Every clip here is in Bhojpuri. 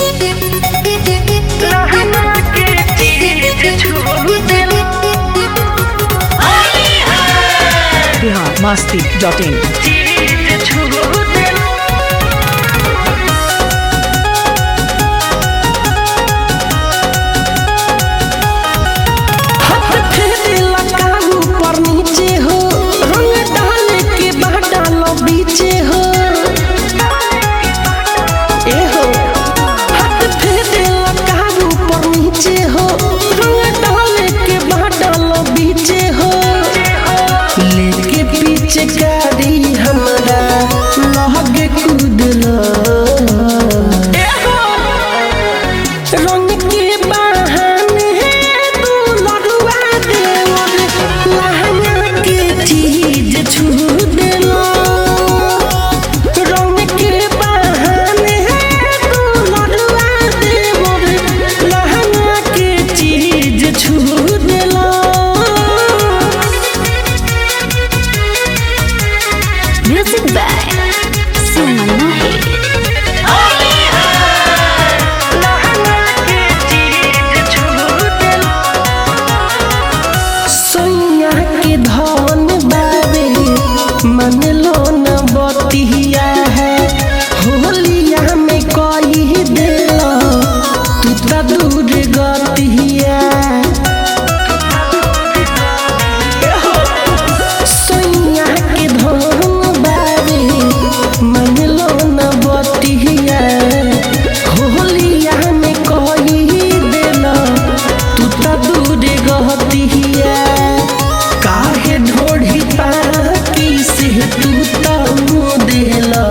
biharmasti.in गाड़ी हमरा लहगे कूदलो रंग के बहाने तू लड़ुआ देवर लहंगा के चीज छू देलो रंग के बहाने तू लड़ुआ देवर लहंगा के चीज छू देलो। Music by Suman Mohi. Sonia के धन बाबे मन लो न बतिया है होलिया में कही देलो तू त दूर गतिया सोनिया के धन बाबे मन लो न बतिया होलिया में कही देलो तू त दूर गतिया काहे ढोढ़ी पाकी से तू तो देला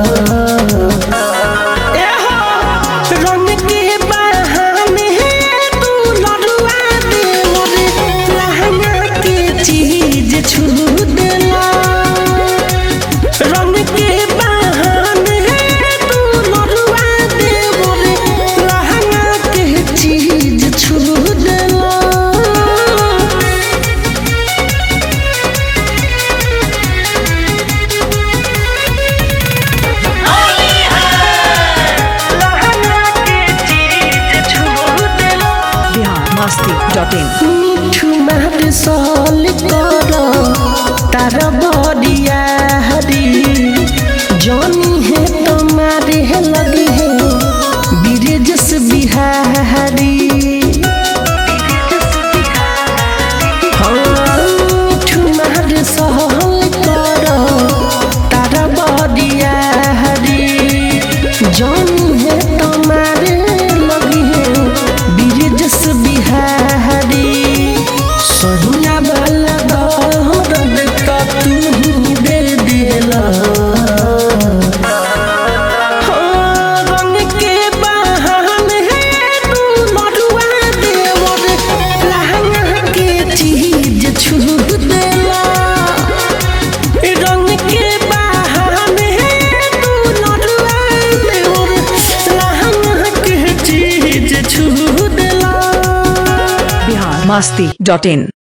रंग के बहाने तू लड़ुआ देवर लहंगा के चीज छू देला रंग के बहाने तू लड़ुआ देवर लहंगा के चीज छू देला। biharmasti.in मिठू मार साल कर तार बड़िया हरी जानी है तुम्हारे लगी है बिरजस बिहारी मिठू मार साल कर तार बड़िया हरी जानी है तुम्हारे लगी है बिरजस बिहारी सोनिया वाला दर्द का तू दे देला रंग के बहाने तू लड़ुआ देवर लहंगा के चीज छू देला रंग के बहाने तू लड़ुआ देवर लहंगा के चीज छू देला। biharmasti.in